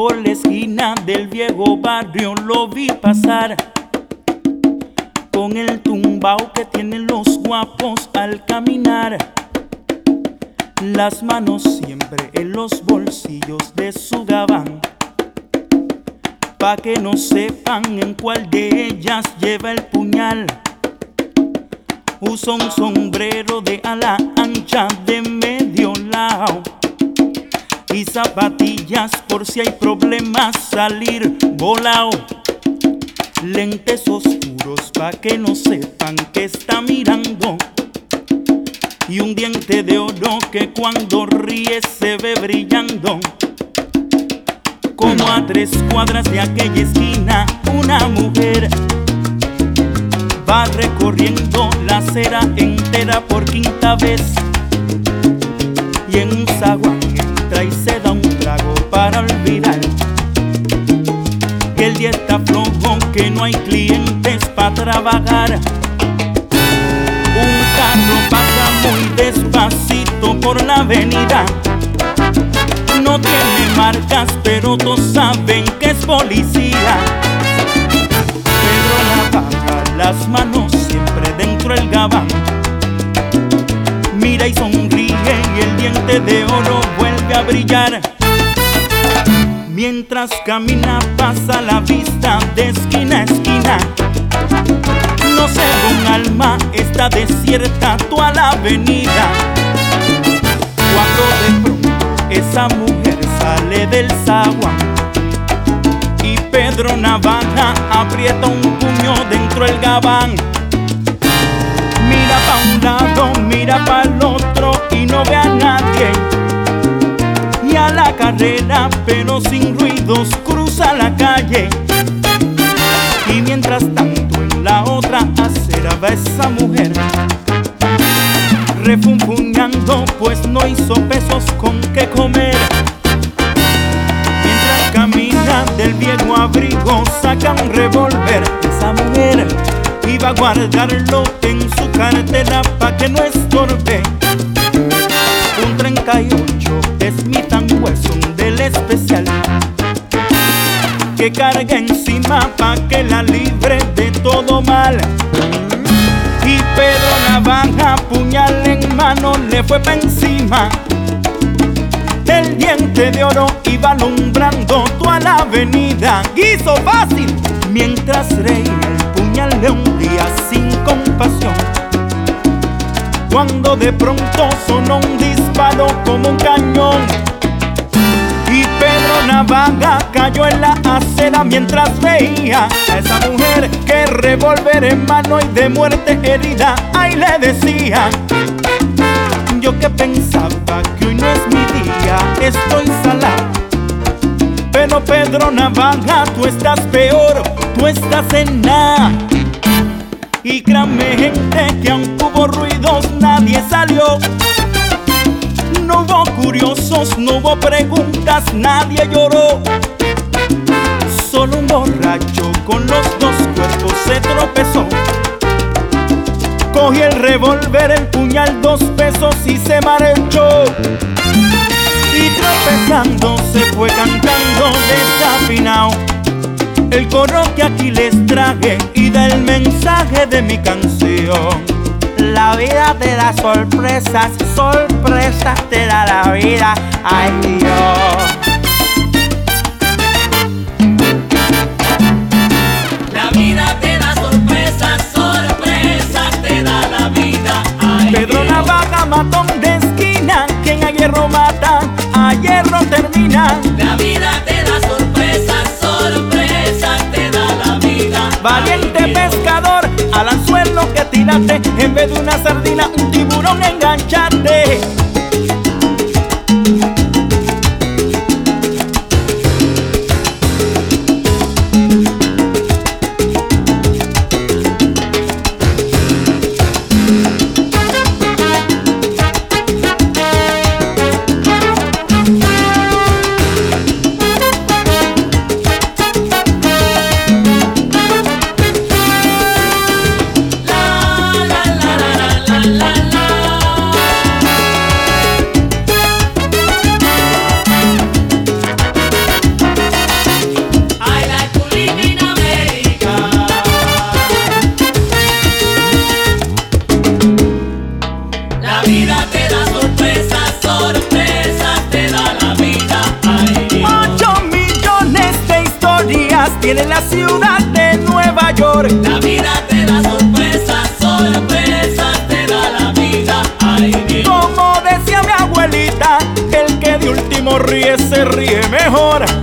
Por la esquina del viejo barrio lo vi pasar, con el tumbao que tienen los guapos al caminar. Las manos siempre en los bolsillos de su gabán, pa' que no sepan en cuál de ellas lleva el puñal. Usa un sombrero de ala ancha de medio lado y zapatillas por si hay problemas salir volao. Lentes oscuros pa' que no sepan que está mirando, y un diente de oro que cuando ríe se ve brillando. Como a 3 cuadras de aquella esquina, una mujer va recorriendo la acera entera por 5ª vez, y en un zaguán entra y se da un trago para olvidar que el día está flojo, que no hay clientes para trabajar. Un carro pasa muy despacito por la avenida, no tiene marcas pero todos saben que es policía. Pedro Navaja, las manos siempre dentro del gabán, mira y sonríe y el diente de oro vuelve a brillar. Mientras camina pasa la vista de esquina a esquina, no se ve un alma, está desierta toda la avenida. Cuando de pronto esa mujer sale del zaguán y Pedro Navaja aprieta un puño dentro del gabán. Mira pa' un lado, mira pa' el otro y no ve a nadie, y a la carrera pero sin ruidos cruza la calle. Y mientras tanto en la otra acera va esa mujer refunfuñando, pues no hizo pesos con qué comer. Mientras camina del viejo abrigo saca un revólver. Esa mujer iba a guardarlo en su cartera pa' que no estorbe. Un 38 Smith & Wesson del especial que carga encima pa' que la libre de todo mal. Y Pedro Navaja, puñal en mano, le fue pa' encima. El diente de oro iba alumbrando toda la avenida. Guiso fácil. Mientras reía el puñal le hundía sin compasión, cuando de pronto sonó un disparo como un cañón. Y Pedro Navaja cayó en la acera mientras veía a esa mujer que revólver en mano y de muerte herida, ahí le decía: yo que pensaba que hoy no es mi día, estoy salado. Pero Pedro Navaja, tú estás peor, tú estás en nada. Y créanme gente que aunque hubo ruidos nadie salió. No hubo curiosos, no hubo preguntas, nadie lloró. Solo un borracho con los 2 cuerpos se tropezó. Cogió el revólver, el puñal, 2 pesos y se marchó. Y tropezando se fue cantando desafinado el coro que aquí les traje y da el mensaje de mi canción. La vida te da sorpresas, sorpresas te da la vida, ay Dios. La vida te da sorpresas, sorpresas te da la vida, ay Pedro Dios. Navaja, matón de esquina, quien a hierro mata, a hierro termina. La vida te da sorpresas, sorpresas te da la vida, Valiente ay Dios. pescador, al anzuelo que tiraste, en vez de una sardina, un tiburón enganchaste. vida te da sorpresas, sorpresas te da la vida. Ay, Dios. 8 millones de historias tiene la ciudad de Nueva York. La vida te da sorpresas, sorpresas te da la vida. Ay, Dios. Como decía mi abuelita, el que de último ríe se ríe mejor.